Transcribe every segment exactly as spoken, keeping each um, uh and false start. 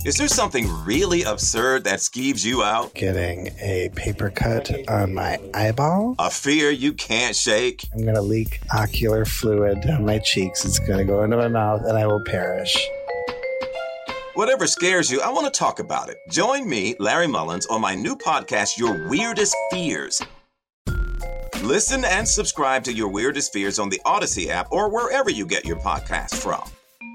Is there something really absurd that skeeves you out? Getting a paper cut on my eyeball. A fear you can't shake? I'm going to leak ocular fluid down my cheeks. It's going to go into my mouth and I will perish. Whatever scares you, I want to talk about it. Join me, Larry Mullins, on my new podcast, Your Weirdest Fears. Listen and subscribe to Your Weirdest Fears on the Odyssey app or wherever you get your podcasts from.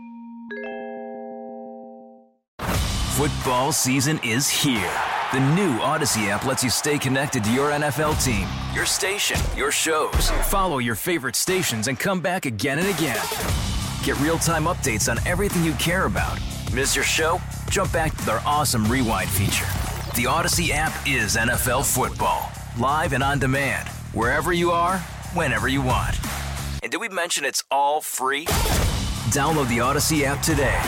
Football season is here. The new Odyssey app lets you stay connected to your N F L team, your station, your shows. Follow your favorite stations and come back again and again. Get real-time updates on everything you care about. Miss your show? Jump back to their awesome Rewind feature. The Odyssey app is N F L football, live and on demand, wherever you are, whenever you want. And did we mention it's all free? Download the Odyssey app today.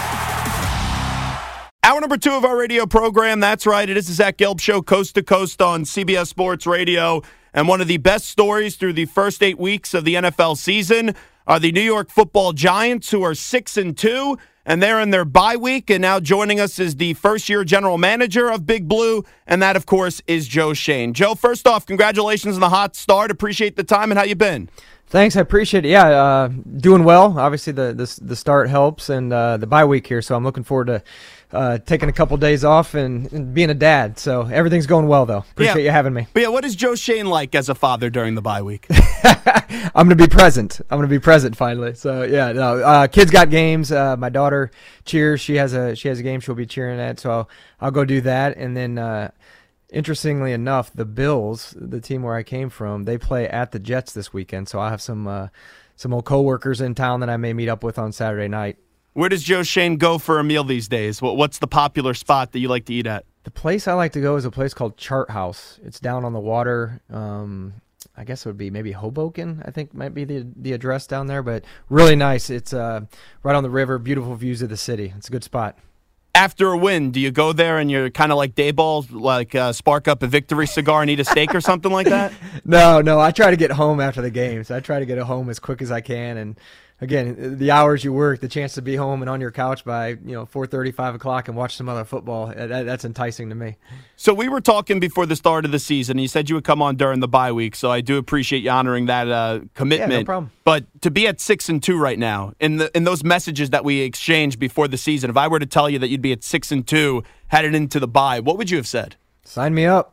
Hour number two of our radio program. That's right. It is the Zach Gelb Show, coast to coast on C B S Sports Radio. And one of the best stories through the first eight weeks of the N F L season are the New York Football Giants, who are six and two, and they're in their bye week. And now joining us is the first-year general manager of Big Blue, and that, of course, is Joe Schoen. Joe, first off, congratulations on the hot start. Appreciate the time, and how you been? Thanks, I appreciate it. Yeah, uh, doing well. Obviously, the the, the start helps, and uh, the bye week here, so I'm looking forward to uh, taking a couple days off and, and being a dad. So everything's going well, though. Appreciate yeah. you having me. But yeah, what is Joe Schoen like as a father during the bye week? I'm going to be present. I'm going to be present finally. So yeah, no, uh, kids got games. Uh, my daughter cheers. She has a she has a game she'll be cheering at. So I'll, I'll go do that, and then. Uh, Interestingly enough, the Bills, the team where I came from, they play at the Jets this weekend. So I have some uh, some old coworkers in town that I may meet up with on Saturday night. Where does Joe Schoen go for a meal these days? What's the popular spot that you like to eat at? The place I like to go is a place called Chart House. It's down on the water. Um, I guess it would be maybe Hoboken, I think might be the the address down there. But really nice. It's uh, right on the river, beautiful views of the city. It's a good spot. After a win, do you go there and you're kind of like Dayball, like uh, spark up a victory cigar and eat a steak or something like that? No, no. I try to get home after the games. I try to get home as quick as I can. And, again, the hours you work, the chance to be home and on your couch by, you know, four thirty, five o'clock and watch some other football, that, that's enticing to me. So we were talking before the start of the season. You said you would come on during the bye week, so I do appreciate you honoring that uh, commitment. Yeah, no problem. But to be at six and two right now, in the in those messages that we exchanged before the season, if I were to tell you that you'd be at six and two headed into the bye, what would you have said? Sign me up.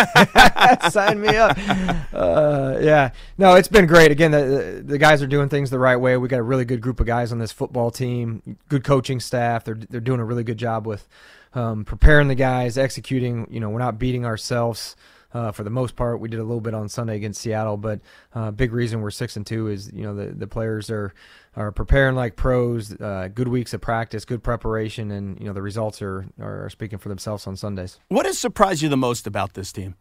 Sign me up. Uh, yeah. No, it's been great. Again, the, the guys are doing things the right way. We got a really good group of guys on this football team, good coaching staff. They're they're doing a really good job with um, preparing the guys, executing. You know, we're not beating ourselves uh, for the most part. We did a little bit on Sunday against Seattle, but uh, big reason we're six and two is, you know, the, the players are are preparing like pros, uh, good weeks of practice, good preparation, and, you know, the results are, are speaking for themselves on Sundays. What has surprised you the most about this team?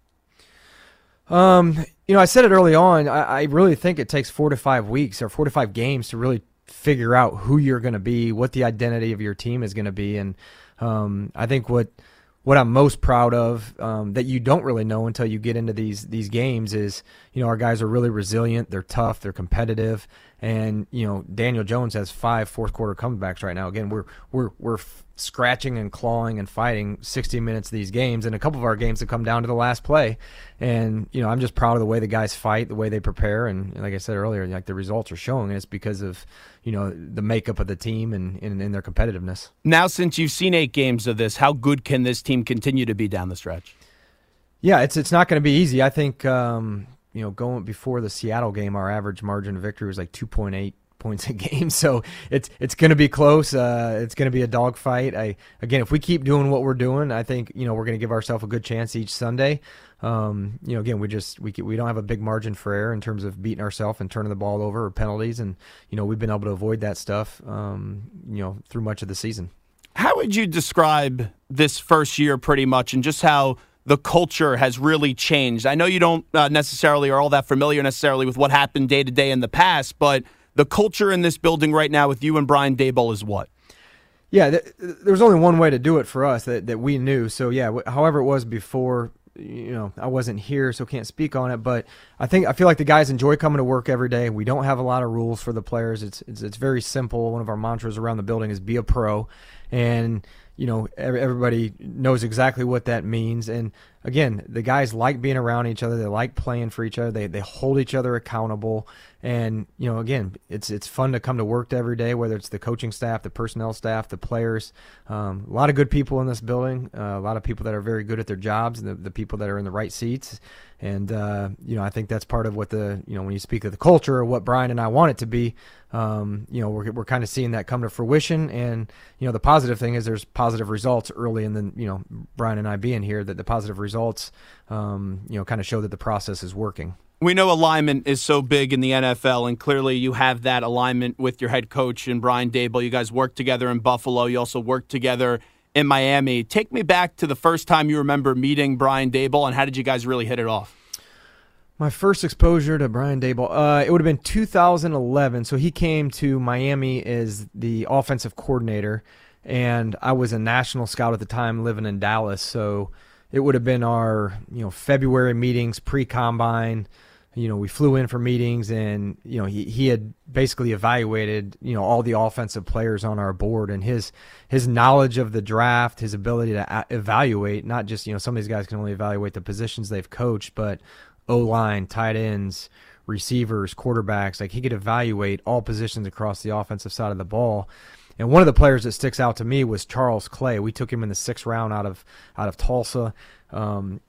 Um, you know, I said it early on, I, I really think it takes four to five weeks or four to five games to really figure out who you're going to be, what the identity of your team is going to be. And um, I think what what I'm most proud of um, that you don't really know until you get into these these games is, you know, our guys are really resilient. They're tough. They're competitive. And, you know, Daniel Jones has five fourth quarter comebacks right now. Again, we're we're we're f- scratching and clawing and fighting sixty minutes of these games, and a couple of our games have come down to the last play. And, you know, I'm just proud of the way the guys fight, the way they prepare, and like I said earlier, like the results are showing, and it's because of, you know, the makeup of the team and, and, and their competitiveness. Now, since you've seen eight games of this, how good can this team continue to be down the stretch? Yeah, it's it's not going to be easy. I think. Um, You know, going before the Seattle game, our average margin of victory was like two point eight points a game. So it's it's going to be close. Uh, it's going to be a dogfight. I again, if we keep doing what we're doing, I think, you know, we're going to give ourselves a good chance each Sunday. Um, you know, again, we just we we don't have a big margin for error in terms of beating ourselves and turning the ball over or penalties, and, you know, we've been able to avoid that stuff. Um, you know, through much of the season. How would you describe this first year, pretty much, and just how the culture has really changed? I know you don't uh, necessarily are all that familiar necessarily with what happened day to day in the past, but the culture in this building right now with you and Brian Daboll is what? Yeah, th- there was only one way to do it for us that, that we knew. So, yeah, w- however it was before, you know, I wasn't here, so can't speak on it. But I think I feel like the guys enjoy coming to work every day. We don't have a lot of rules for the players. It's it's, it's very simple. One of our mantras around the building is be a pro. And you know, everybody knows exactly what that means. And again, the guys like being around each other. They like playing for each other. They they hold each other accountable. And, you know, again, it's it's fun to come to work every day, whether it's the coaching staff, the personnel staff, the players. Um, a lot of good people in this building, uh, a lot of people that are very good at their jobs, and the, the people that are in the right seats. And, uh, you know, I think that's part of what the, you know, when you speak of the culture or what Brian and I want it to be, um, you know, we're, we're kind of seeing that come to fruition. And, you know, the positive thing is there's positive results early in the, you know, Brian and I being here, that the positive results, um, you know, kind of show that the process is working. We know alignment is so big in the N F L, and clearly you have that alignment with your head coach and Brian Daboll. You guys worked together in Buffalo. You also worked together in Miami. Take me back to the first time you remember meeting Brian Daboll, and how did you guys really hit it off? My first exposure to Brian Daboll, uh, it would have been two thousand eleven. So he came to Miami as the offensive coordinator, and I was a national scout at the time living in Dallas. So it would have been our, you know, February meetings, pre-combine. You know, we flew in for meetings, and, you know, he, he had basically evaluated, you know, all the offensive players on our board, and his his knowledge of the draft, his ability to a- evaluate, not just, you know, some of these guys can only evaluate the positions they've coached, but O-line, tight ends, receivers, quarterbacks. Like, he could evaluate all positions across the offensive side of the ball. And one of the players that sticks out to me was Charles Clay. We took him in the sixth round out of out of Tulsa. Um,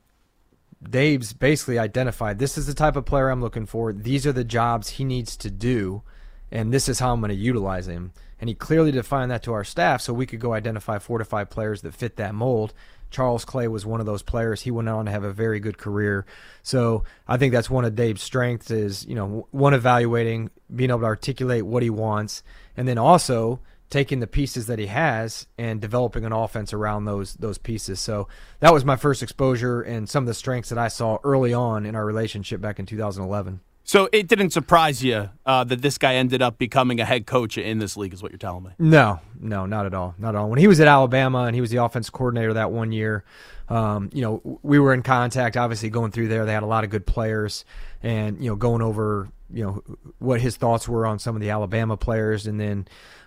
Dave's basically identified, this is the type of player I'm looking for. These are the jobs he needs to do, and this is how I'm going to utilize him. And he clearly defined that to our staff so we could go identify four to five players that fit that mold. Charles Clay was one of those players. He went on to have a very good career. So I think that's one of Dave's strengths is, you know, one, evaluating, being able to articulate what he wants, and then also taking the pieces that he has and developing an offense around those those pieces. So that was my first exposure and some of the strengths that I saw early on in our relationship back in two thousand eleven. So it didn't surprise you uh, that this guy ended up becoming a head coach in this league, is what you're telling me? No, no, not at all. Not at all. When he was at Alabama and he was the offense coordinator that one year, um, you know, we were in contact, obviously going through there. They had a lot of good players, and, you know, going over, you know, what his thoughts were on some of the Alabama players. And then,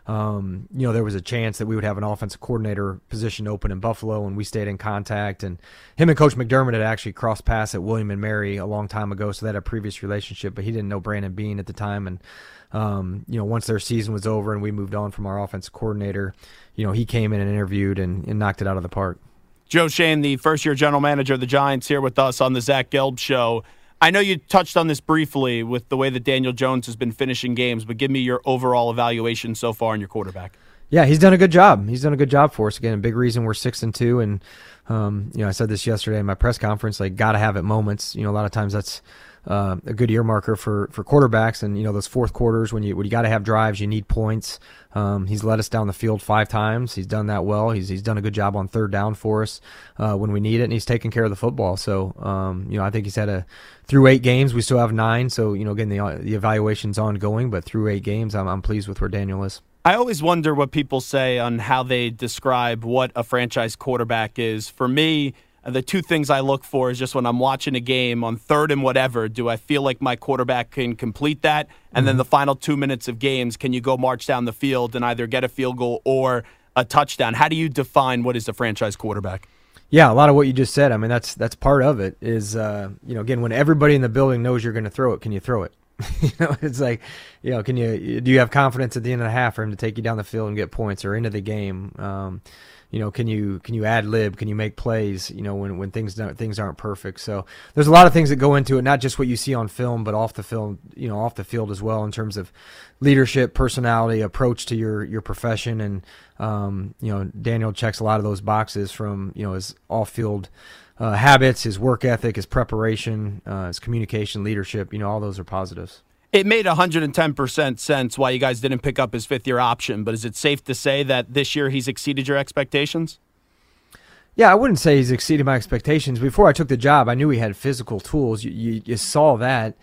um, you know, there was a chance that we would have an offensive coordinator position open in Buffalo, and we stayed in contact. And him and Coach McDermott had actually crossed paths at William and Mary a long time ago, so they had a previous relationship, but he didn't know Brandon Beane at the time. And, um, you know, once their season was over and we moved on from our offensive coordinator, you know, he came in and interviewed and, and knocked it out of the park. Joe Schoen, the first-year general manager of the Giants, here with us on the Zach Gelb Show. I know you touched on this briefly with the way that Daniel Jones has been finishing games, but give me your overall evaluation so far on your quarterback. Yeah, he's done a good job. He's done a good job for us. Again, a big reason we're six and two. And um, you know, I said this yesterday in my press conference. Like, gotta have it moments. You know, a lot of times that's uh, a good earmarker for for quarterbacks. And you know, those fourth quarters when you when you got to have drives, you need points. Um, he's led us down the field five times. He's done that well. He's he's done a good job on third down for us uh, when we need it, and he's taken care of the football. So um, you know, I think he's had a through eight games. We still have nine. So you know, again, the the evaluation's ongoing, but through eight games, I'm I'm pleased with where Daniel is. I always wonder what people say on how they describe what a franchise quarterback is. For me, the two things I look for is just when I'm watching a game on third and whatever, do I feel like my quarterback can complete that? And mm-hmm. then the final two minutes of games, can you go march down the field and either get a field goal or a touchdown? How do you define what is a franchise quarterback? Yeah, a lot of what you just said. I mean, that's that's part of it is, uh, you know, again, when everybody in the building knows you're going to throw it, can you throw it? You know, it's like, you know, can you do you have confidence at the end of the half for him to take you down the field and get points, or into the game? Um, you know, can you can you ad lib? Can you make plays? You know, when when things don't, things aren't perfect. So there's a lot of things that go into it, not just what you see on film, but off the film. You know, off the field as well, in terms of leadership, personality, approach to your your profession, and um, you know, Daniel checks a lot of those boxes from, you know, his off field Uh, habits, his work ethic, his preparation, uh, his communication, leadership, you know, all those are positives. It made one hundred ten percent sense why you guys didn't pick up his fifth-year option, but is it safe to say that this year he's exceeded your expectations? Yeah, I wouldn't say he's exceeded my expectations. Before I took the job, I knew he had physical tools. You, you, you saw that.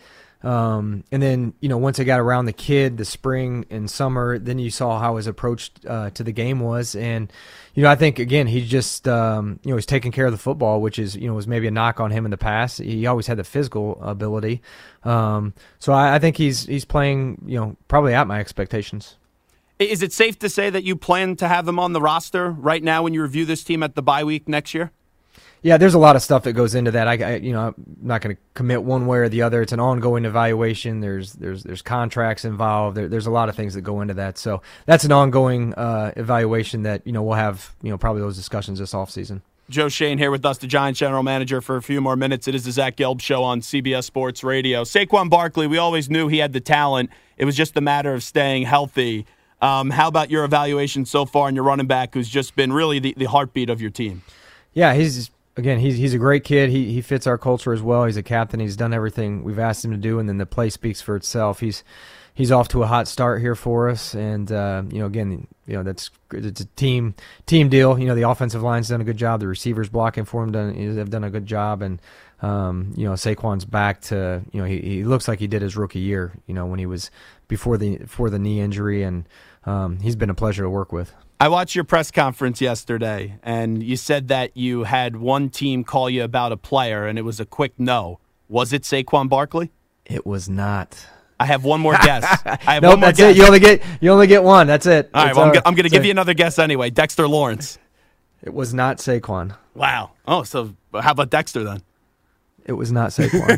Um, and then, you know, once I got around the kid, the spring and summer, then you saw how his approach uh, to the game was. And, you know, I think, again, he just, um, you know, he's taking care of the football, which is, you know, was maybe a knock on him in the past. He always had the physical ability. Um, so I, I think he's he's playing, you know, probably at my expectations. Is it safe to say that you plan to have him on the roster right now when you review this team at the bye week next year? Yeah, there's a lot of stuff that goes into that. I, I you know, I'm not going to commit one way or the other. It's an ongoing evaluation. There's there's there's contracts involved. There, there's a lot of things that go into that. So that's an ongoing uh, evaluation that you know we'll have you know probably those discussions this offseason. Joe Schoen here with us, the Giants general manager, for a few more minutes. It is the Zach Gelb Show on C B S Sports Radio. Saquon Barkley, we always knew he had the talent. It was just a matter of staying healthy. Um, how about your evaluation so far on your running back, who's just been really the, the heartbeat of your team? Yeah, he's again he's he's a great kid. He he fits our culture as well. He's a captain. He's done everything we've asked him to do, and then the play speaks for itself. He's he's off to a hot start here for us, and uh, you know again you know that's it's a team team deal. You know the offensive line's done a good job. The receivers blocking for him done have done a good job, and um, you know Saquon's back to you know he, he looks like he did his rookie year. You know when he was before the before the knee injury, and um, he's been a pleasure to work with. I watched your press conference yesterday, and you said that you had one team call you about a player, and it was a quick no. Was it Saquon Barkley? It was not. I have one more guess. I have nope, one more that's guess. it. You only get you only get one. That's it. All right, it's well, I'm, our, go- I'm going to give a, you another guess anyway. Dexter Lawrence. It was not Saquon. Wow. Oh, so how about Dexter then? It was not Saquon.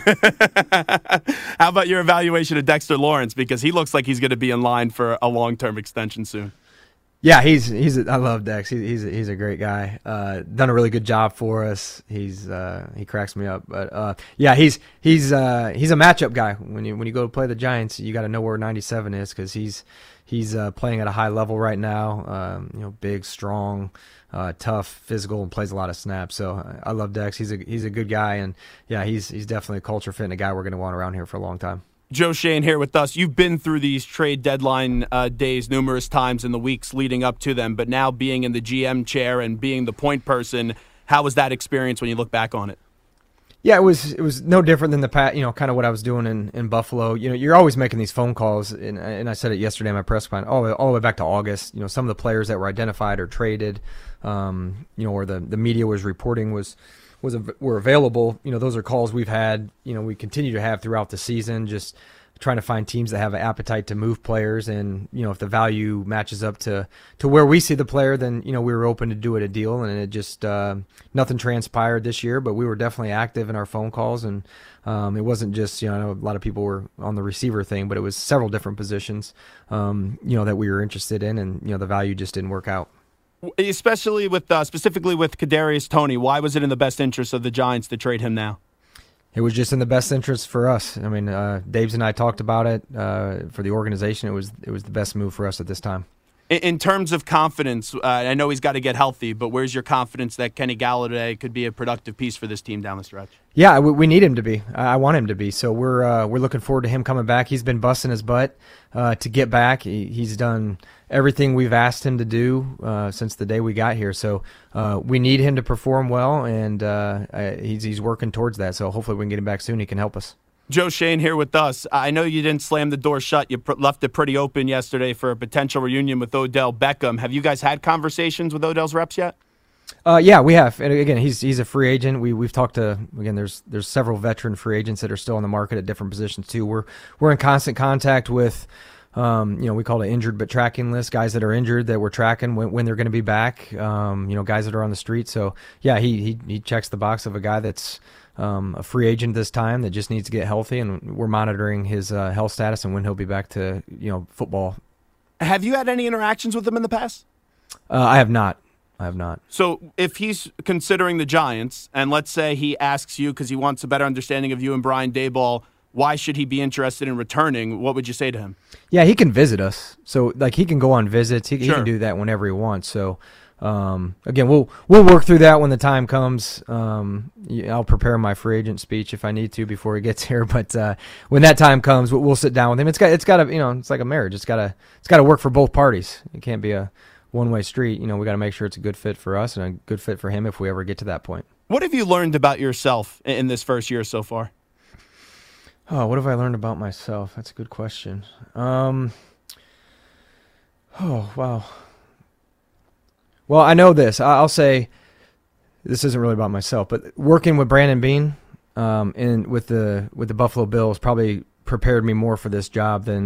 How about your evaluation of Dexter Lawrence? Because he looks like he's going to be in line for a long-term extension soon. Yeah, he's he's. A, I love Dex. He's he's a, he's a great guy. Uh, done a really good job for us. He's uh, he cracks me up. But uh, yeah, he's he's uh, he's a matchup guy. When you when you go to play the Giants, you got to know where ninety-seven is because he's he's uh, playing at a high level right now. Um, you know, big, strong, uh, tough, physical, and plays a lot of snaps. So uh, I love Dex. He's a he's a good guy, and yeah, he's he's definitely a culture fit and a guy we're going to want around here for a long time. Joe Schoen here with us. You've been through these trade deadline uh, days numerous times in the weeks leading up to them, but now being in the G M chair and being the point person, how was that experience when you look back on it? Yeah, it was it was no different than the pat, you know, kind of what I was doing in, in Buffalo. You know, you're always making these phone calls, and, and I said it yesterday in my press conference, all, all the way back to August. You know, some of the players that were identified or traded, um, you know, or the, the media was reporting was was were available. You know, those are calls we've had. You know, we continue to have throughout the season, just trying to find teams that have an appetite to move players, and you know, if the value matches up to to where we see the player, then you know we were open to do it a deal, and it just uh, nothing transpired this year. But we were definitely active in our phone calls, and um, it wasn't just you know I know a lot of people were on the receiver thing, but it was several different positions, um, you know, that we were interested in, and you know the value just didn't work out. Especially with uh, specifically with Kadarius Toney, why was it in the best interest of the Giants to trade him now? It was just in the best interest for us. I mean, uh, Daves and I talked about it uh, for the organization. It was it was the best move for us at this time. In, in terms of confidence, uh, I know he's got to get healthy, but where's your confidence that Kenny Galladay could be a productive piece for this team down the stretch? Yeah, we, we need him to be. I want him to be. So we're uh, we're looking forward to him coming back. He's been busting his butt uh, to get back. He, he's done everything we've asked him to do uh, since the day we got here. So uh, we need him to perform well, and uh, he's he's working towards that. So hopefully we can get him back soon. He can help us. Joe Schoen here with us. I know you didn't slam the door shut. You pr- left it pretty open yesterday for a potential reunion with Odell Beckham. Have you guys had conversations with Odell's reps yet? Uh, yeah, we have. And again, he's he's a free agent. We we've talked to again. There's there's several veteran free agents that are still on the market at different positions too. We're we're in constant contact with, um, you know, we call it injured but tracking list, guys that are injured that we're tracking when, when they're going to be back. Um, you know, guys that are on the street. So yeah, he he he checks the box of a guy that's um, a free agent this time that just needs to get healthy, and we're monitoring his uh, health status and when he'll be back to you know football. Have you had any interactions with him in the past? Uh, I have not. I have not. So if he's considering the Giants, and let's say he asks you because he wants a better understanding of you and Brian Daboll, why should he be interested in returning? What would you say to him? Yeah, he can visit us. So like he can go on visits. He, sure. he can do that whenever he wants. So um, again, we'll we'll work through that when the time comes. Um, I'll prepare my free agent speech if I need to before he gets here. But uh, when that time comes, we'll, we'll sit down with him. It's got it's got to you know it's like a marriage. It's got to it's got to work for both parties. It can't be a one-way street. You know, we got to make sure it's a good fit for us and a good fit for him if we ever get to that point. What have you learned about yourself in this first year so far? Oh, what have I learned about myself? That's a good question. Um, oh, wow. Well, I know this. I'll say this isn't really about myself, but working with Brandon Beane um, and with the with the Buffalo Bills probably prepared me more for this job than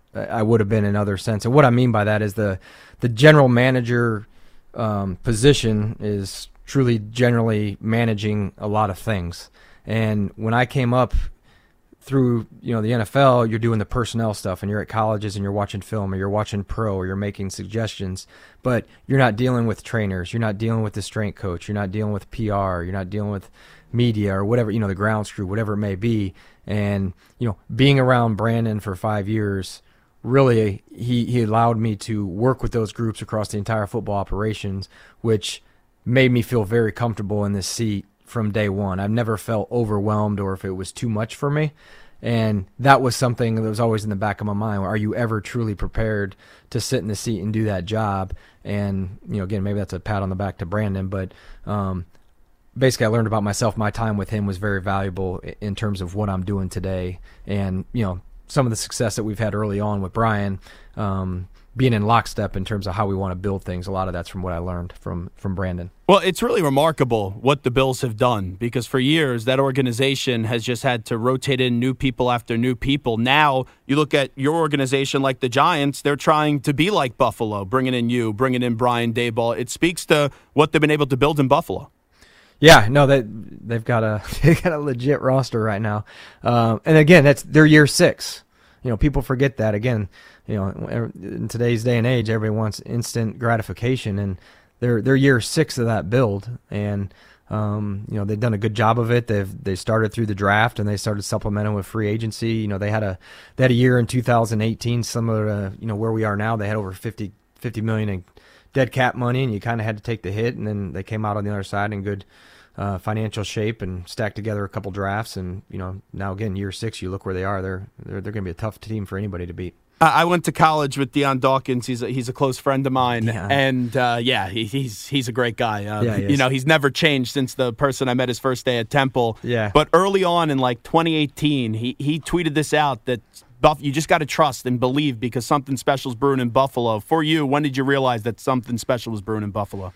I would have been in other sense. And what I mean by that is the the general manager um, position is truly generally managing a lot of things. And when I came up through, you know, the N F L, you're doing the personnel stuff, and you're at colleges and you're watching film, or you're watching pro, or you're making suggestions, but you're not dealing with trainers, you're not dealing with the strength coach, you're not dealing with P R, you're not dealing with media or whatever, you know, the grounds crew, whatever it may be. And, you know, being around Brandon for five years, really, he, he allowed me to work with those groups across the entire football operations, which made me feel very comfortable in this seat from day one. I've never felt overwhelmed or if it was too much for me. And that was something that was always in the back of my mind. Are you ever truly prepared to sit in the seat and do that job? And, you know, again, maybe that's a pat on the back to Brandon, but um, basically I learned about myself. My time with him was very valuable in terms of what I'm doing today. And, you know, some of the success that we've had early on with Brian, um, being in lockstep in terms of how we want to build things. A lot of that's from what I learned from, from Brandon. Well, it's really remarkable what the Bills have done, because for years that organization has just had to rotate in new people after new people. Now you look at your organization like the Giants, they're trying to be like Buffalo, bringing in you, bringing in Brian Daboll. It speaks to what they've been able to build in Buffalo. Yeah, no, they they've got a they've got a legit roster right now, um, and again, that's their year six. You know, people forget that. Again, you know, in today's day and age, everybody wants instant gratification, and they're they're year six of that build, and um, you know, they've done a good job of it. They've they started through the draft, and they started supplementing with free agency. You know, they had a they had a year in two thousand eighteen similar to, you know, where we are now. They had over fifty million in dead cap money, and you kind of had to take the hit, and then they came out on the other side in good uh, financial shape and stacked together a couple drafts. And, you know, now again, year six, you look where they are. They're they're, they're going to be a tough team for anybody to beat. I went to college with Deion Dawkins. He's a, he's a close friend of mine, yeah. and uh, yeah, he, he's he's a great guy. Uh, yeah, you know, he's never changed since the person I met his first day at Temple. Yeah. But early on in like twenty eighteen, he he tweeted this out that Buff, you just got to trust and believe because something special is brewing in Buffalo. For you, when did you realize that something special was brewing in Buffalo?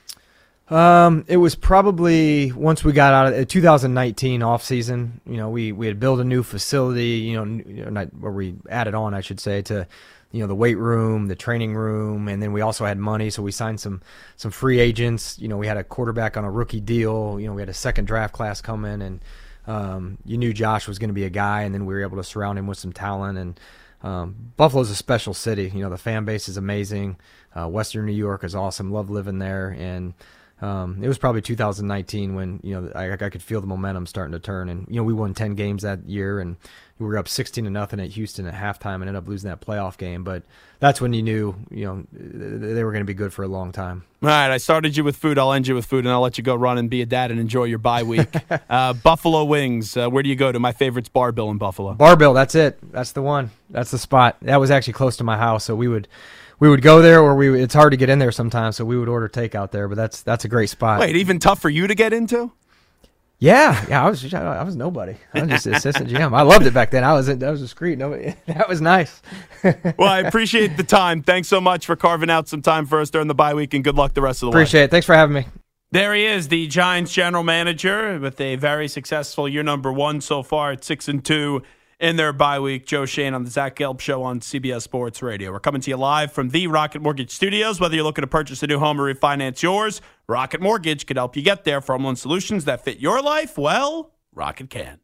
Um, it was probably once we got out of the two thousand nineteen off season. You know, we, we had built a new facility, you know, not where we added on, I should say, to, you know, the weight room, the training room. And then we also had money. So we signed some, some free agents. You know, we had a quarterback on a rookie deal. You know, we had a second draft class come in, and, um, you knew Josh was going to be a guy, and then we were able to surround him with some talent. And, um, Buffalo's a special city. You know, the fan base is amazing. Uh, Western New York is awesome. Love living there. And, Um, it was probably two thousand nineteen when, you know, I, I could feel the momentum starting to turn, and, you know, we won ten games that year, and we were up sixteen to nothing at Houston at halftime and ended up losing that playoff game. But that's when you knew, you know, they were going to be good for a long time. All right, I started you with food. I'll end you with food, and I'll let you go run and be a dad and enjoy your bye week. uh, Buffalo Wings. Uh, where do you go to? My favorite's Bar Bill in Buffalo. Bar Bill, that's it. That's the one. That's the spot. That was actually close to my house, so we would. We would go there, or we. It's hard to get in there sometimes, so we would order takeout there. But that's that's a great spot. Wait, even tough for you to get into? Yeah, yeah. I was I was nobody. I was just assistant G M. I loved it back then. I was I was discreet. Nobody. That was nice. Well, I appreciate the time. Thanks so much for carving out some time for us during the bye week, and good luck the rest of the way. Appreciate it. Thanks for having me. There he is, the Giants general manager, with a very successful year number one so far at six and two. In their bye week, Joe Schoen on the Zach Gelb Show on C B S Sports Radio. We're coming to you live from the Rocket Mortgage Studios. Whether you're looking to purchase a new home or refinance yours, Rocket Mortgage could help you get there. For home loan solutions that fit your life, well, Rocket can.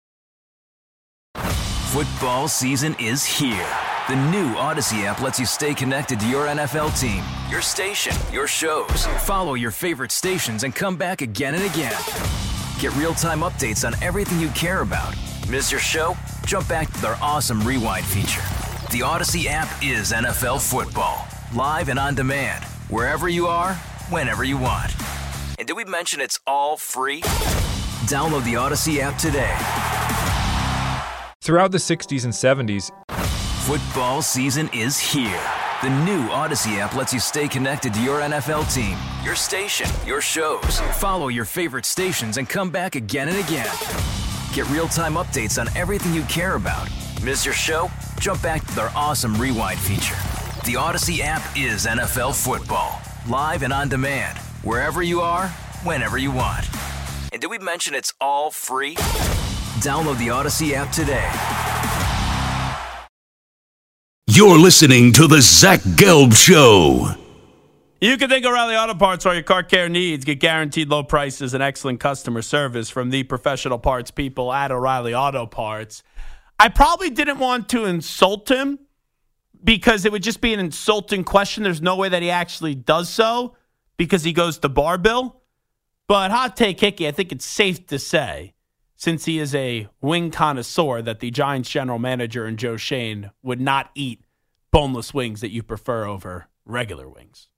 Football season is here. The new Odyssey app lets you stay connected to your N F L team, your station, your shows. Follow your favorite stations and come back again and again. Get real-time updates on everything you care about. Miss your show? Jump back to their awesome rewind feature. The Odyssey app is N F L football, live and on demand, wherever you are, whenever you want. And did we mention it's all free? Download the Odyssey app today. Throughout the sixties and seventies, football season is here. The new Odyssey app lets you stay connected to your N F L team, your station, your shows. Follow your favorite stations and come back again and again. Get real-time updates on everything you care about. Miss your show? Jump back to their awesome rewind feature. The Odyssey app is N F L football, live and on demand, wherever you are, whenever you want. And did we mention it's all free? Download the Odyssey app today. You're listening to the Zach Gelb Show. You can think O'Reilly Auto Parts for all your car care needs. Get guaranteed low prices and excellent customer service from the professional parts people at O'Reilly Auto Parts. I probably didn't want to insult him because it would just be an insulting question. There's no way that he actually does so because he goes to Barbill. But hot take Hickey, I think it's safe to say, since he is a wing connoisseur, that the Giants general manager and Joe Schoen would not eat boneless wings that you prefer over regular wings.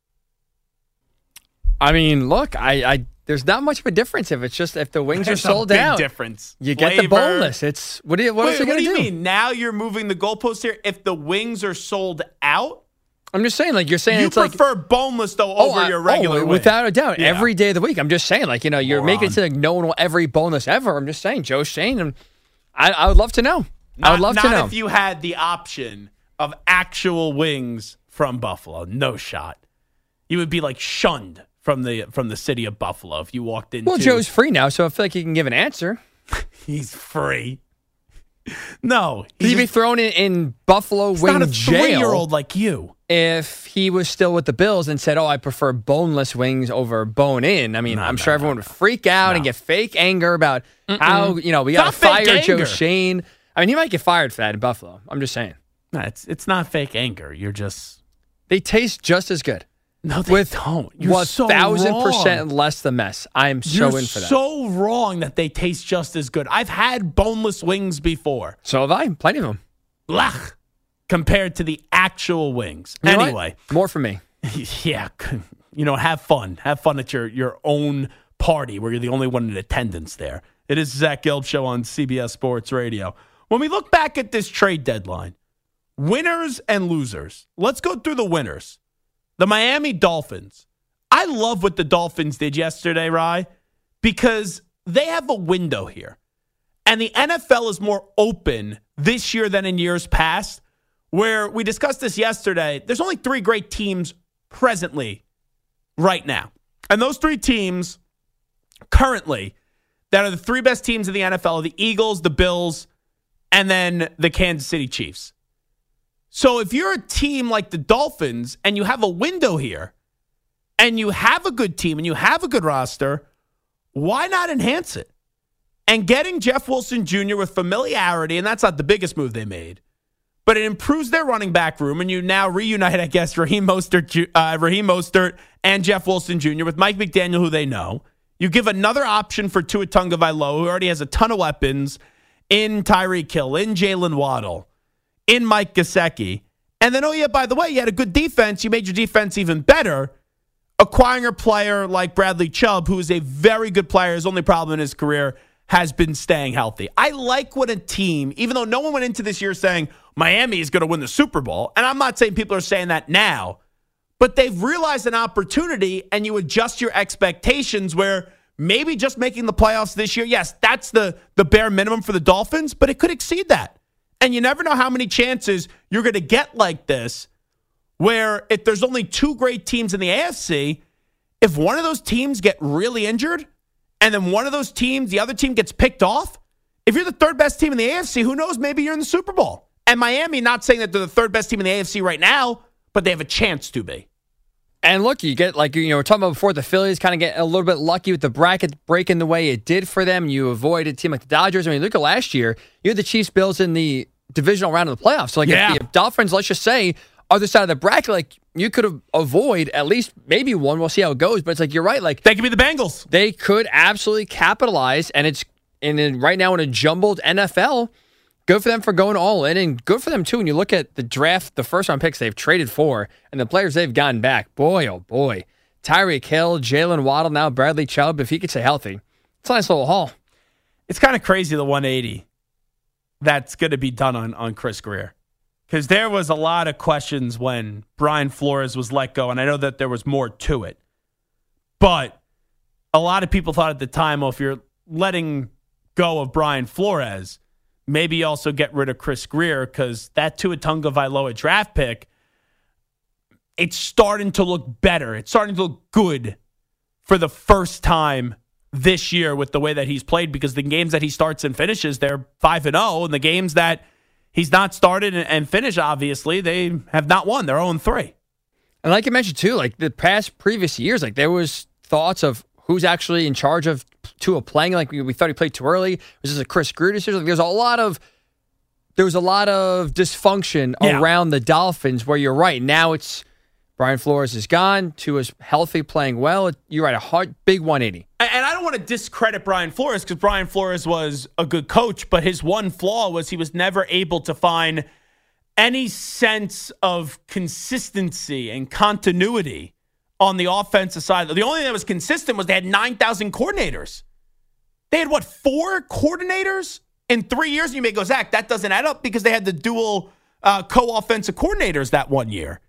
I mean, look, I, I there's not much of a difference if it's just if the wings There's are sold a big out. Difference. You get Flavor. the boneless. It's what do you what Wait, else are you what gonna do you do? mean? Now you're moving the goalpost here. If the wings are sold out, I'm just saying, like you're saying, you it's like prefer boneless though oh, over I- your regular oh, wing. without a doubt, Yeah. every day of the week. I'm just saying, like you know, you're Moron. making it to like no one will ever eat boneless ever. I'm just saying, Joe Schoen, and I, I would love to know. Not, I would love not to know. if you had the option of actual wings from Buffalo. No shot. You would be like shunned from the from the city of Buffalo if you walked into. Well, Joe's free now, so I feel like he can give an answer. He's free. No, He'd he's be thrown in, in Buffalo he's wing not a jail three-year-old like you. if he was still with the Bills and said, "Oh, I prefer boneless wings over bone-in." I mean, No, I'm no, sure no, everyone no. would freak out No. and get fake anger about how you know we It's got to not fake fire Joe anger. Schoen. I mean, he might get fired for that in Buffalo. I'm just saying No, it's it's not fake anger. You're just they taste just as good. no, they With don't. You're one so thousand wrong. percent less the mess. I'm so You're in for that. so wrong that they taste just as good. I've had boneless wings before. So have I. Plenty of them. Blech, compared to the actual wings. You know what? Anyway, More for me. yeah, you know, have fun. Have fun at your, your own party where you're the only one in attendance there. It is Zach Gelb Show on C B S Sports Radio. When we look back at this trade deadline, winners and losers. Let's go through the winners. The Miami Dolphins. I love what the Dolphins did yesterday, Rye, because they have a window here. And the N F L is more open this year than in years past, where we discussed this yesterday. There's only three great teams presently right now. And those three teams currently that are the three best teams in the N F L are the Eagles, the Bills, and then the Kansas City Chiefs. So if you're a team like the Dolphins and you have a window here and you have a good team and you have a good roster, why not enhance it? And getting Jeff Wilson Junior with familiarity, and that's not the biggest move they made, but it improves their running back room, and you now reunite, I guess, Raheem Mostert, uh, Raheem Mostert and Jeff Wilson Junior with Mike McDaniel, who they know. You give another option for Tua Tagovailoa, who already has a ton of weapons, in Tyreek Hill, in Jalen Waddle, in Mike Gesicki. And then, oh yeah, by the way, you had a good defense. You made your defense even better, acquiring a player like Bradley Chubb, who is a very good player. His only problem in his career has been staying healthy. I like when a team, even though no one went into this year saying Miami is going to win the Super Bowl, and I'm not saying people are saying that now, but they've realized an opportunity and you adjust your expectations where maybe just making the playoffs this year, yes, that's the, the bare minimum for the Dolphins, but it could exceed that. And you never know how many chances you're going to get like this, where if there's only two great teams in the A F C, if one of those teams get really injured, and then one of those teams, the other team gets picked off, if you're the third best team in the A F C, who knows, maybe you're in the Super Bowl. And Miami, not saying that they're the third best team in the A F C right now, but they have a chance to be. And look, you get, like, you know, we're talking about before, the Phillies kind of get a little bit lucky with the bracket breaking the way it did for them. You avoided a team like the Dodgers. I mean, look at last year. You had the Chiefs, Bills in the divisional round of the playoffs. So, like, Yeah. if the Dolphins, let's just say, other side of the bracket, like, you could have avoid at least maybe one. We'll see how it goes. But it's like, you're right. Like, They could be the Bengals. they could absolutely capitalize. And it's in, in right now in a jumbled N F L. Good for them for going all in, and good for them, too, when you look at the draft, the first-round picks they've traded for, and the players they've gotten back. Boy, oh boy. Tyreek Hill, Jalen Waddle, now Bradley Chubb, if he could stay healthy. It's a nice little haul. It's kind of crazy, the one eighty that's going to be done on, on Chris Greer. Because there was a lot of questions when Brian Flores was let go, and I know that there was more to it. But a lot of people thought at the time, well, if you're letting go of Brian Flores, maybe you also get rid of Chris Greer, because that Tua Tagovailoa draft pick, it's starting to look better. It's starting to look good for the first time this year with the way that he's played, because the games that he starts and finishes, they're five and oh, and the games that he's not started and, and finished, obviously, they have not won. They're oh and three. And like you mentioned, too, like the past previous years, like there was thoughts of who's actually in charge of Tua playing. Like we, we thought he played too early. Was this a Chris Grier decision? Like, there's a lot of there was a lot of dysfunction yeah. around the Dolphins where you're right. Now it's Brian Flores is gone. Tua's healthy, playing well. You're right, a hard, big one eighty. And I don't want to discredit Brian Flores because Brian Flores was a good coach, but his one flaw was he was never able to find any sense of consistency and continuity on the offensive side. The only thing that was consistent was they had nine thousand coordinators. They had, what, four coordinators in three years? And you may go, Zach, that doesn't add up because they had the dual uh, co-offensive coordinators that one year.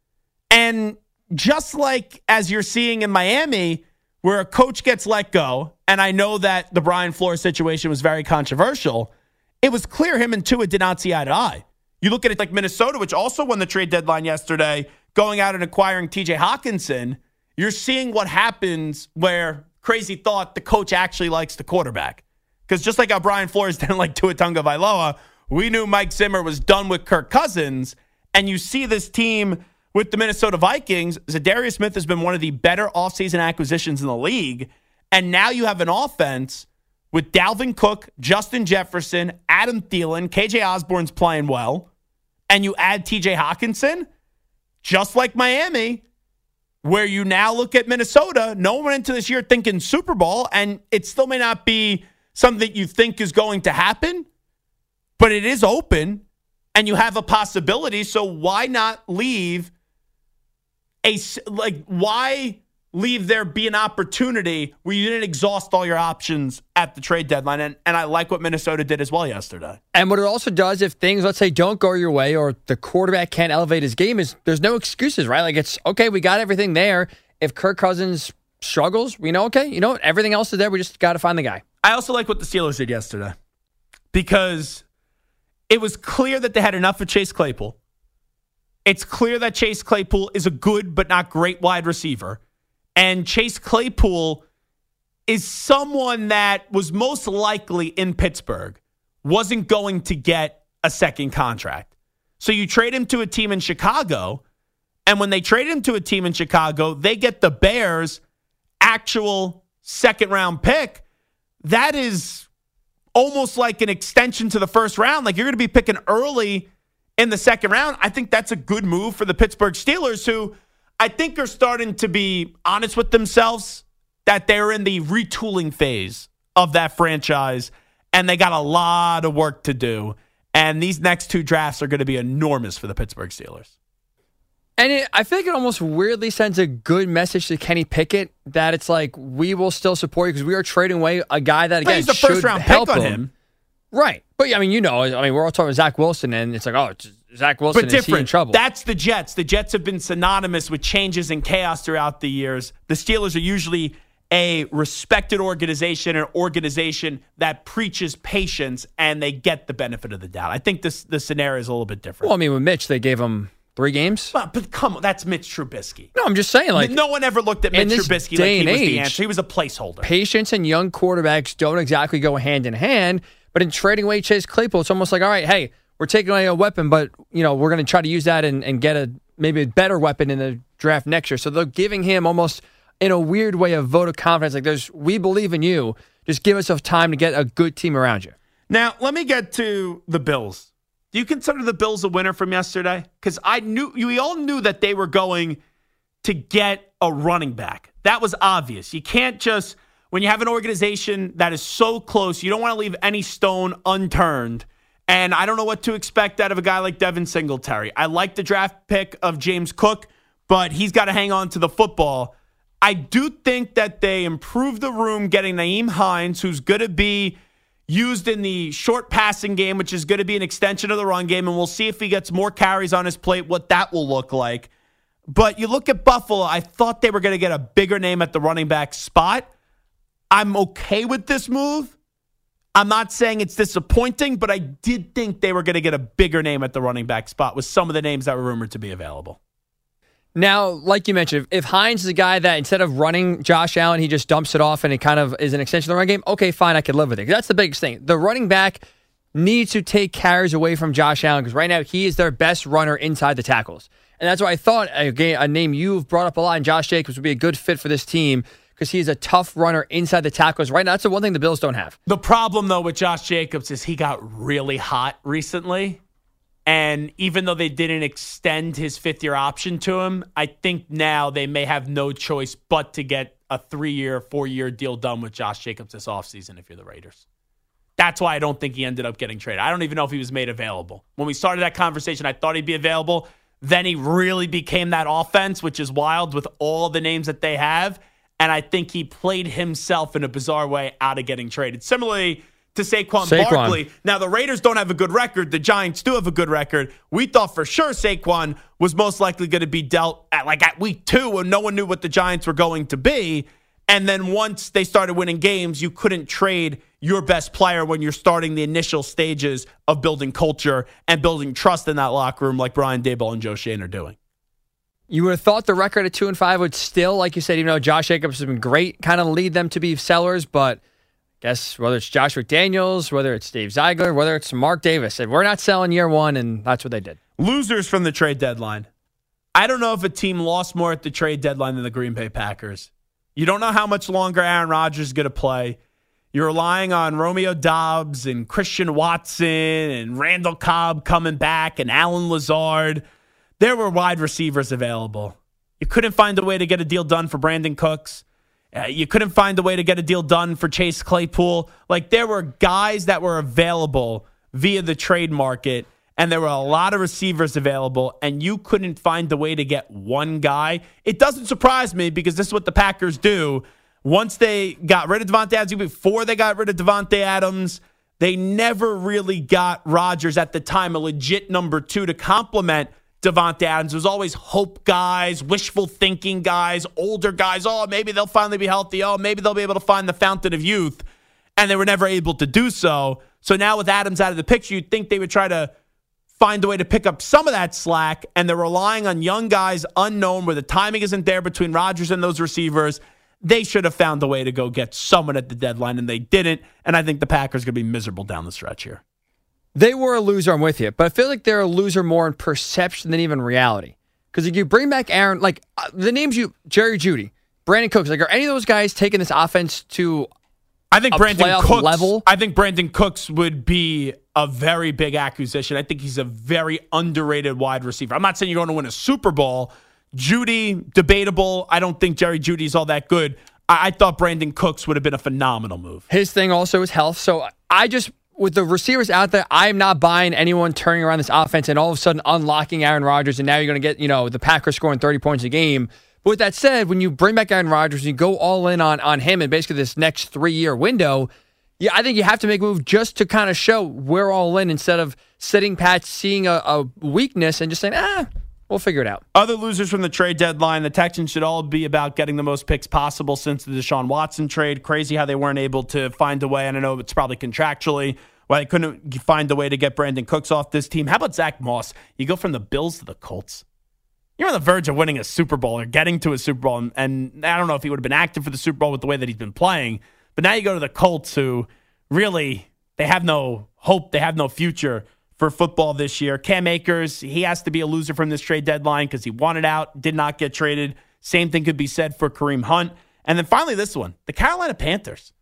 And just like as you're seeing in Miami, where a coach gets let go, and I know that the Brian Flores situation was very controversial, it was clear him and Tua did not see eye to eye. You look at it like Minnesota, which also won the trade deadline yesterday, going out and acquiring T J Hawkinson. You're seeing what happens where, crazy thought, the coach actually likes the quarterback. Because just like how Brian Flores didn't like Tua Tagovailoa, we knew Mike Zimmer was done with Kirk Cousins. And you see this team with the Minnesota Vikings. Zadarius Smith has been one of the better offseason acquisitions in the league. And now you have an offense with Dalvin Cook, Justin Jefferson, Adam Thielen, K J Osborne's playing well, and you add T J Hawkinson, just like Miami, where you now look at Minnesota. No one went into this year thinking Super Bowl, and it still may not be something that you think is going to happen, but it is open, and you have a possibility, so why not leave a, like, why leave there be an opportunity where you didn't exhaust all your options at the trade deadline? And, and I like what Minnesota did as well yesterday. And what it also does, if things, let's say, don't go your way or the quarterback can't elevate his game, is there's no excuses, right? Like, it's, okay, we got everything there. If Kirk Cousins struggles, we know, okay, you know what? Everything else is there. We just got to find the guy. I also like what the Steelers did yesterday because it was clear that they had enough of Chase Claypool. It's clear that Chase Claypool is a good but not great wide receiver. And Chase Claypool is someone that was most likely in Pittsburgh wasn't going to get a second contract. So you trade him to a team in Chicago, and when they trade him to a team in Chicago, they get the Bears' actual second-round pick. That is almost like an extension to the first round. Like, you're going to be picking early in the second round. I think that's a good move for the Pittsburgh Steelers, who I think are starting to be honest with themselves that they're in the retooling phase of that franchise, and they got a lot of work to do. And these next two drafts are going to be enormous for the Pittsburgh Steelers. And it, I feel like it almost weirdly sends a good message to Kenny Pickett that it's like, we will still support you because we are trading away a guy that, again, he's the should first round help pick on him. him. Right. But, I mean, you know, I mean, we're all talking about Zach Wilson, and it's like, oh, it's Zach Wilson, but is he in trouble? That's the Jets. The Jets have been synonymous with changes and chaos throughout the years. The Steelers are usually a respected organization, an organization that preaches patience, and they get the benefit of the doubt. I think this the scenario is a little bit different. Well, I mean, with Mitch, they gave him three games. But, but come on, that's Mitch Trubisky. No, I'm just saying, like, no one ever looked at Mitch Trubisky like he was age, the answer. He was a placeholder. Patience and young quarterbacks don't exactly go hand in hand. But in trading away Chase Claypool, it's almost like, all right, hey, we're taking away a weapon, but you know we're going to try to use that and, and get a maybe a better weapon in the draft next year. So they're giving him almost in a weird way a vote of confidence. Like, there's, we believe in you. Just give us enough time to get a good team around you. Now, let me get to the Bills. Do you consider the Bills a winner from yesterday? Because I knew we all knew that they were going to get a running back. That was obvious. You can't just, when you have an organization that is so close, you don't want to leave any stone unturned. And I don't know what to expect out of a guy like Devin Singletary. I like the draft pick of James Cook, but he's got to hang on to the football. I do think that they improved the room getting Nyheim Hines, who's going to be used in the short passing game, which is going to be an extension of the run game, and we'll see if he gets more carries on his plate, what that will look like. But you look at Buffalo, I thought they were going to get a bigger name at the running back spot. I'm okay with this move. I'm not saying it's disappointing, but I did think they were going to get a bigger name at the running back spot with some of the names that were rumored to be available. Now, like you mentioned, if Hines is a guy that instead of running Josh Allen, he just dumps it off and it kind of is an extension of the run game, okay, fine, I could live with it. That's the biggest thing. The running back, needs to take carries away from Josh Allen because right now he is their best runner inside the tackles. And that's why I thought again, a name you've brought up a lot, and Josh Jacobs would be a good fit for this team because he's a tough runner inside the tackles. Right now, that's the one thing the Bills don't have. The problem, though, with Josh Jacobs is he got really hot recently. And even though they didn't extend his fifth-year option to him, I think now they may have no choice but to get a three-year, four-year deal done with Josh Jacobs this offseason if you're the Raiders. That's why I don't think he ended up getting traded. I don't even know if he was made available. When we started that conversation, I thought he'd be available. Then he really became that offense, which is wild with all the names that they have. And I think he played himself in a bizarre way out of getting traded. Similarly to Saquon, Saquon Barkley. Now, the Raiders don't have a good record. The Giants do have a good record. We thought for sure Saquon was most likely going to be dealt at like at week two when no one knew what the Giants were going to be. And then once they started winning games, you couldn't trade your best player when you're starting the initial stages of building culture and building trust in that locker room like Brian Daboll and Joe Schoen are doing. You would have thought the record at two and five would still, like you said, even though Josh Jacobs has been great, kind of lead them to be sellers. But I guess whether it's Josh McDaniels, whether it's Dave Ziegler, whether it's Mark Davis, said we're not selling year one, and that's what they did. Losers from the trade deadline. I don't know if a team lost more at the trade deadline than the Green Bay Packers. You don't know how much longer Aaron Rodgers is going to play. You're relying on Romeo Doubs and Christian Watson and Randall Cobb coming back and Alan Lazard. There were wide receivers available. You couldn't find a way to get a deal done for Brandon Cooks. Uh, you couldn't find a way to get a deal done for Chase Claypool. Like, there were guys that were available via the trade market, and there were a lot of receivers available, and you couldn't find a way to get one guy. It doesn't surprise me because this is what the Packers do. Once they got rid of Devontae Adams, before they got rid of Devontae Adams, they never really got Rodgers at the time, a legit number two to complement Devontae Adams. It was always hope guys, wishful thinking guys, older guys. Oh, maybe they'll finally be healthy. Oh, maybe they'll be able to find the fountain of youth. And they were never able to do so. So now with Adams out of the picture, you'd think they would try to find a way to pick up some of that slack. And they're relying on young guys unknown where the timing isn't there between Rodgers and those receivers. They should have found a way to go get someone at the deadline, and they didn't. And I think the Packers are going to be miserable down the stretch here. They were a loser, I'm with you, but I feel like they're a loser more in perception than even reality. Because if you bring back Aaron, like uh, the names you, Jerry Jeudy, Brandon Cooks, like are any of those guys taking this offense to I think a Brandon playoff Cooks, level? I think Brandon Cooks would be a very big acquisition. I think he's a very underrated wide receiver. I'm not saying you're going to win a Super Bowl. Jeudy, debatable. I don't think Jerry Judy's all that good. I, I thought Brandon Cooks would have been a phenomenal move. His thing also is health. So I just, with the receivers out there, I'm not buying anyone turning around this offense and all of a sudden unlocking Aaron Rodgers, and now you're going to get, you know, the Packers scoring thirty points a game. But with that said, when you bring back Aaron Rodgers and you go all in on, on him and basically this next three-year window, yeah, I think you have to make a move just to kind of show we're all in instead of sitting pat, seeing a, a weakness and just saying, ah, we'll figure it out. Other losers from the trade deadline, the Texans should all be about getting the most picks possible since the Deshaun Watson trade. Crazy how they weren't able to find a way, and I know it's probably contractually, why they couldn't find a way to get Brandon Cooks off this team. How about Zach Moss? You go from the Bills to the Colts. You're on the verge of winning a Super Bowl or getting to a Super Bowl, and, and I don't know if he would have been active for the Super Bowl with the way that he's been playing, but now you go to the Colts, who really, they have no hope, they have no future for football this year. Cam Akers, he has to be a loser from this trade deadline because he wanted out, did not get traded. Same thing could be said for Kareem Hunt. And then finally this one, the Carolina Panthers.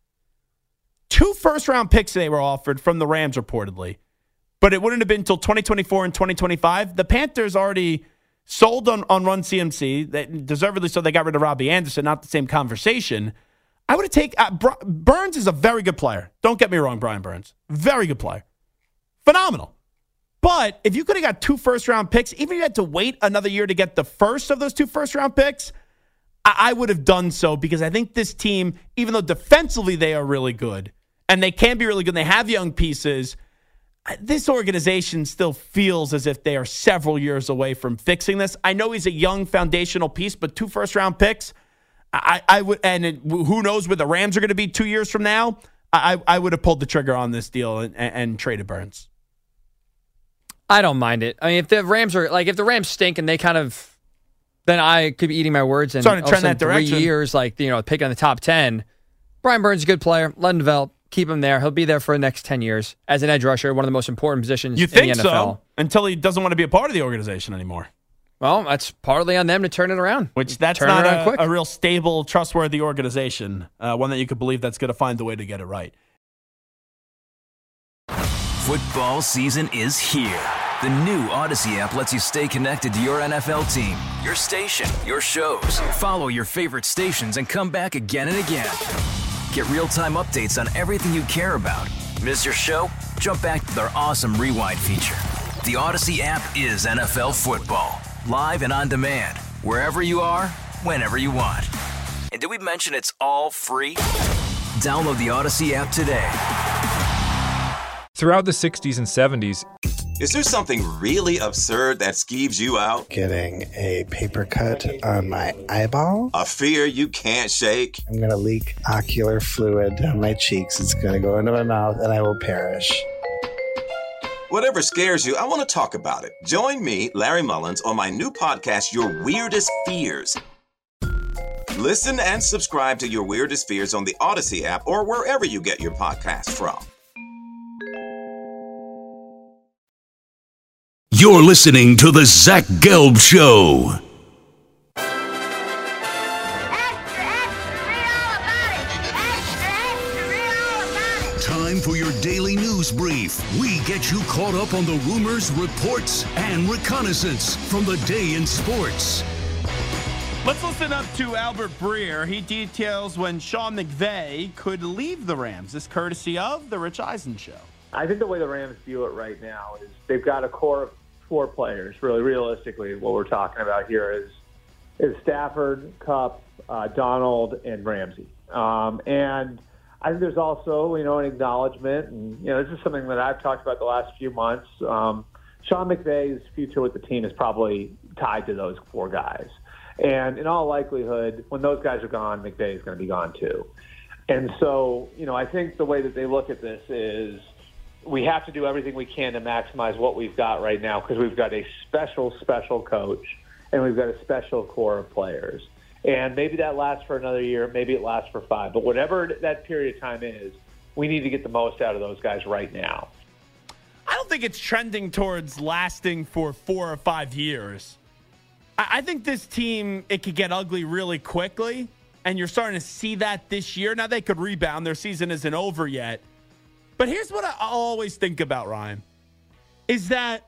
Two first-round picks they were offered from the Rams reportedly, but it wouldn't have been until twenty twenty-four and twenty twenty-five. The Panthers already sold on, on Run C M C. They, deservedly so, they got rid of Robbie Anderson, not the same conversation. I would have taken uh, Br- Burns is a very good player. Don't get me wrong, Brian Burns. Very good player. Phenomenal. But if you could have got two first-round picks, even if you had to wait another year to get the first of those two first-round picks, I, I would have done so because I think this team, even though defensively they are really good, and they can be really good, and they have young pieces, this organization still feels as if they are several years away from fixing this. I know he's a young foundational piece, but two first-round picks, I, I would, and it, who knows where the Rams are going to be two years from now, I, I would have pulled the trigger on this deal and, and, and traded Burns. I don't mind it. I mean, if the Rams are like, if the Rams stink and they kind of, then I could be eating my words and starting to trend that direction. Three years, like, you know, pick on the top ten. Brian Burns is a good player. Let him develop. keep him there. He'll be there for the next ten years as an edge rusher, one of the most important positions You in think the N F L. so? Until he doesn't want to be a part of the organization anymore. Well, that's partly on them to turn it around. Which that's turn not it around a, quick. a real stable, trustworthy organization. Uh, one that you could believe that's going to find a way to get it right. Football season is here. The new Odyssey app lets you stay connected to your N F L team, your station, your shows. Follow your favorite stations and come back again and again. Get real-time updates on everything you care about. Miss your show? Jump back to their awesome rewind feature. The Odyssey app is N F L football. Live and on demand. Wherever you are, whenever you want. And did we mention it's all free? Download the Odyssey app today. Throughout the sixties and seventies, Is there something really absurd that skeeves you out? Getting a paper cut on my eyeball. A fear you can't shake? I'm going to leak ocular fluid down my cheeks. It's going to go into my mouth and I will perish. Whatever scares you, I want to talk about it. Join me, Larry Mullins, on my new podcast, Your Weirdest Fears. Listen and subscribe to Your Weirdest Fears on the Odyssey app or wherever you get your podcasts from. You're listening to The Zach Gelb Show. Time for your daily news brief. We get you caught up on the rumors, reports, and reconnaissance from the day in sports. Let's listen up to Albert Breer. He details when Sean McVay could leave the Rams. This courtesy of The Rich Eisen Show. I think the way the Rams view it right now is they've got a core of four players. Really, realistically, what we're talking about here is is Stafford, Kupp, uh, Donald, and Ramsey. Um, and I think there's also, you know, an acknowledgement, and, you know, this is something that I've talked about the last few months. Um, Sean McVay's future with the team is probably tied to those four guys. And in all likelihood, when those guys are gone, McVay is going to be gone too. And so, you know, I think the way that they look at this is we have to do everything we can to maximize what we've got right now because we've got a special, special coach and we've got a special core of players. And maybe that lasts for another year, maybe it lasts for five. But whatever that period of time is, we need to get the most out of those guys right now. I don't think it's trending towards lasting for four or five years. I think this team, it could get ugly really quickly, and you're starting to see that this year. Now, they could rebound. Their season isn't over yet. But here's what I always think about, Ryan, is that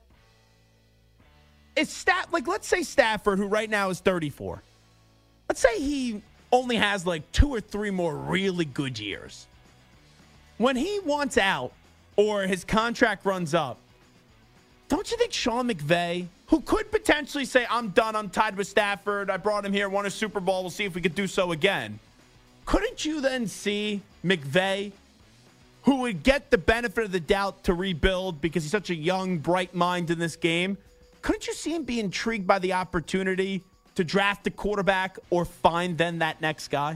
it's Staff, like, let's say Stafford, who right now is thirty-four, let's say he only has like two or three more really good years. When he wants out or his contract runs up, don't you think Sean McVay, who could potentially say, I'm done, I'm tied with Stafford, I brought him here, won a Super Bowl, we'll see if we could do so again. Couldn't you then see McVay, who would get the benefit of the doubt to rebuild because he's such a young, bright mind in this game, couldn't you see him be intrigued by the opportunity to draft a quarterback or find then that next guy?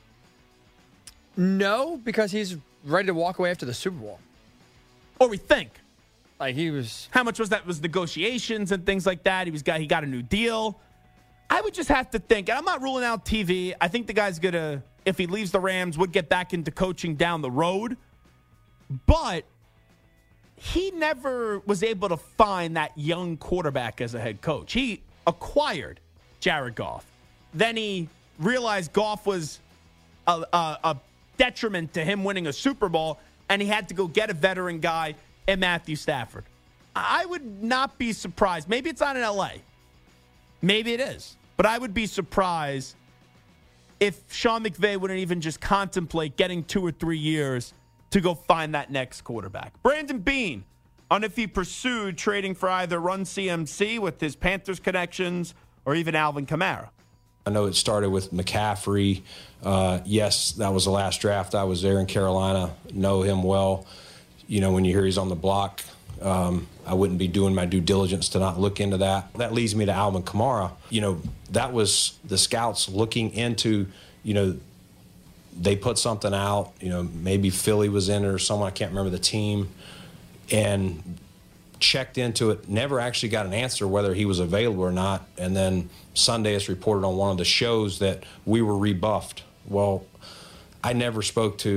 No, because he's ready to walk away after the Super Bowl. Or we think. Like he was. How much was that? Was negotiations and things like that. He was got he got a new deal. I would just have to think. And I'm not ruling out T V. I think the guy's gonna, if he leaves the Rams, would get back into coaching down the road. But he never was able to find that young quarterback as a head coach. He acquired Jared Goff. Then he realized Goff was a, a, a detriment to him winning a Super Bowl, and he had to go get a veteran guy in Matthew Stafford. I would not be surprised. Maybe it's not in L A. Maybe it is. But I would be surprised if Sean McVay wouldn't even just contemplate getting two or three years to go find that next quarterback. Brandon Beane, on if he pursued trading for either Run C M C with his Panthers connections or even Alvin Kamara. I know it started with McCaffrey. Uh, yes, that was the last draft. I was there in Carolina, know him well. You know, when you hear he's on the block, um, I wouldn't be doing my due diligence to not look into that. That leads me to Alvin Kamara. You know, that was the scouts looking into, you know, they put something out, you know, maybe Philly was in it or someone, I can't remember the team, and checked into it, never actually got an answer whether he was available or not. And then Sunday it's reported on one of the shows that we were rebuffed. Well, I never spoke to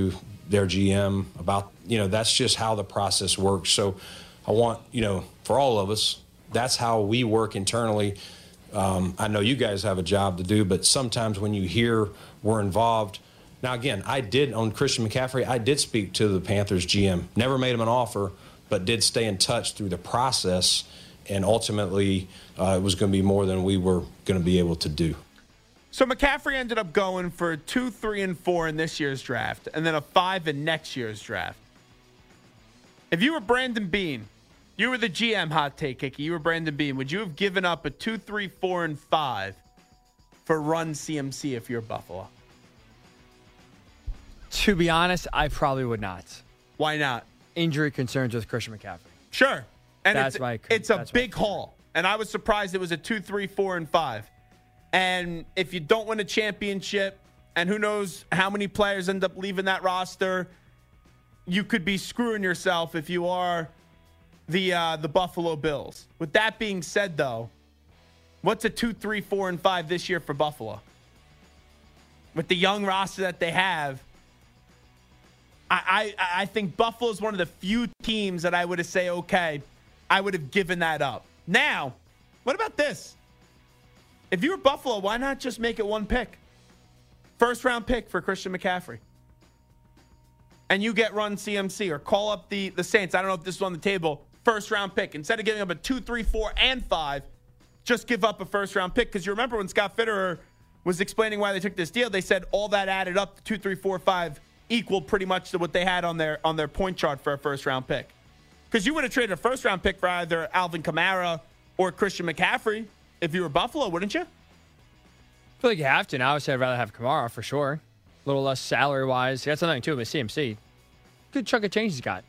their G M, about, you know, that's just how the process works. So I want, you know, for all of us, that's how we work internally. Um, I know you guys have a job to do, but sometimes when you hear we're involved. Now, again, I did, on Christian McCaffrey, I did speak to the Panthers G M. Never made him an offer, but did stay in touch through the process. And ultimately, uh, it was going to be more than we were going to be able to do. So McCaffrey ended up going for two, three, and four in this year's draft, and then a five in next year's draft. If you were Brandon Beane, you were the G M, hot take, Hickey, you were Brandon Beane, would you have given up a two, three, four, and five for run C M C if you're Buffalo? To be honest, I probably would not. Why not? Injury concerns with Christian McCaffrey. Sure. And that's it's, why it's a that's big haul. And I was surprised it was a two, three, four, and five. And if you don't win a championship, and who knows how many players end up leaving that roster, you could be screwing yourself if you are the uh, the Buffalo Bills. With that being said, though, what's a two, three, four, and five this year for Buffalo? With the young roster that they have, I, I, I think Buffalo is one of the few teams that I would have say, okay, I would have given that up. Now, what about this? If you were Buffalo, why not just make it one pick? First round pick for Christian McCaffrey. And you get run C M C, or call up the, the Saints. I don't know if this is on the table. First round pick. Instead of giving up a two, three, four, and five, just give up a first round pick. Because you remember when Scott Fitterer was explaining why they took this deal, they said all that added up to two, three, four, five equal pretty much to what they had on their on their point chart for a first round pick. Because you would have traded a first round pick for either Alvin Kamara or Christian McCaffrey if you were Buffalo, wouldn't you? I feel like you have to. Now, obviously, I'd rather have Kamara for sure. A little less salary-wise. That's something, too, with C M C. Good chunk of change he's got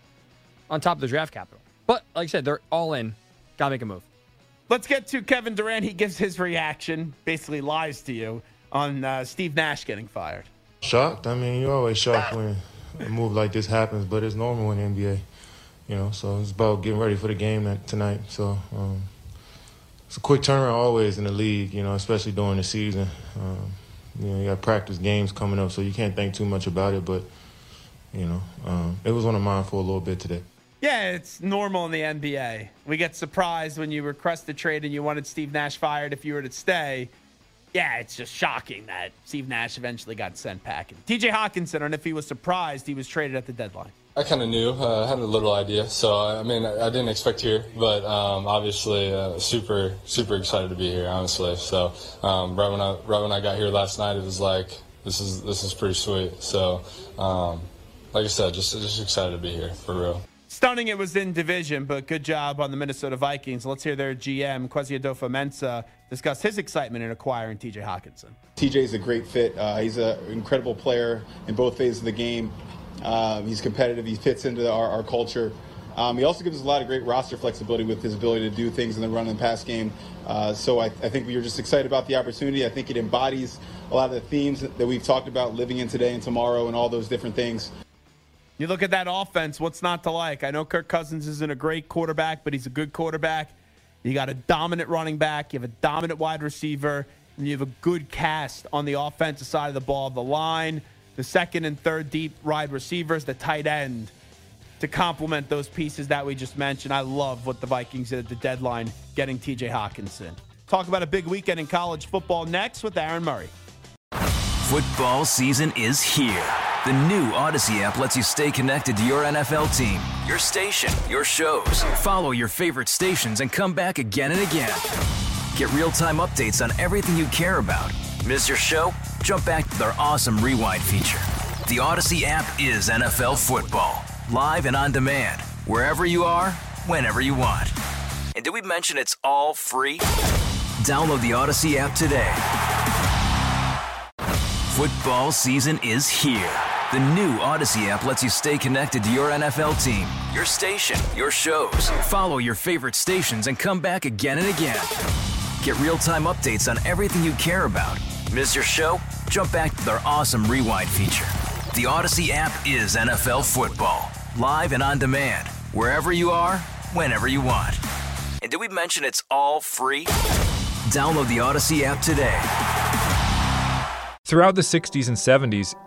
on top of the draft capital. But, like I said, they're all in. Got to make a move. Let's get to Kevin Durant. He gives his reaction, basically lies to you, on uh, Steve Nash getting fired. Shocked. I mean, you're always shocked when a move like this happens, but it's normal in the N B A. You know, so it's about getting ready for the game tonight. So um, it's a quick turnaround always in the league, you know, especially during the season. Um, you know, you got practice games coming up, so you can't think too much about it. But, you know, um, it was on the mind for a little bit today. Yeah, it's normal in the N B A. We get surprised when you request a trade and you wanted Steve Nash fired if you were to stay. Yeah, it's just shocking that Steve Nash eventually got sent packing. T J Hawkinson, and if he was surprised he was traded at the deadline. I kind of knew. I uh, had a little idea. So, I mean, I, I didn't expect here, but um, obviously uh, super, super excited to be here, honestly. So, um, right when I right when I got here last night, it was like, this is this is pretty sweet. So, um, like I said, just just excited to be here, for real. Stunning it was in division, but good job on the Minnesota Vikings. Let's hear their G M, Kwesi Adofo-Mensah, discuss his excitement in acquiring T J Hawkinson. T J's a great fit. Uh, he's an incredible player in both phases of the game. Um, he's competitive. He fits into our, our culture. Um, he also gives us a lot of great roster flexibility with his ability to do things in the run and pass game. Uh, so I, I think we were just excited about the opportunity. I think it embodies a lot of the themes that we've talked about living in today and tomorrow and all those different things. You look at that offense, what's not to like? I know Kirk Cousins isn't a great quarterback, but he's a good quarterback. You got a dominant running back. You have a dominant wide receiver. And you have a good cast on the offensive side of the ball. The line, the second and third deep wide receivers, the tight end to complement those pieces that we just mentioned. I love what the Vikings did at the deadline, getting T J Hawkinson. Talk about a big weekend in college football next with Aaron Murray. Football season is here. The new Odyssey app lets you stay connected to your N F L team, your station, your shows. Follow your favorite stations and come back again and again. Get real-time updates on everything you care about. Miss your show? Jump back to their awesome rewind feature. The Odyssey app is N F L football, live and on demand, wherever you are, whenever you want. And did we mention it's all free? Download the Odyssey app today. Football season is here. The new Odyssey app lets you stay connected to your N F L team, your station, your shows. Follow your favorite stations and come back again and again. Get real-time updates on everything you care about. Miss your show? Jump back to their awesome rewind feature. The Odyssey app is N F L football, live and on demand, wherever you are, whenever you want. And did we mention it's all free? Download the Odyssey app today. Throughout the sixties and seventies,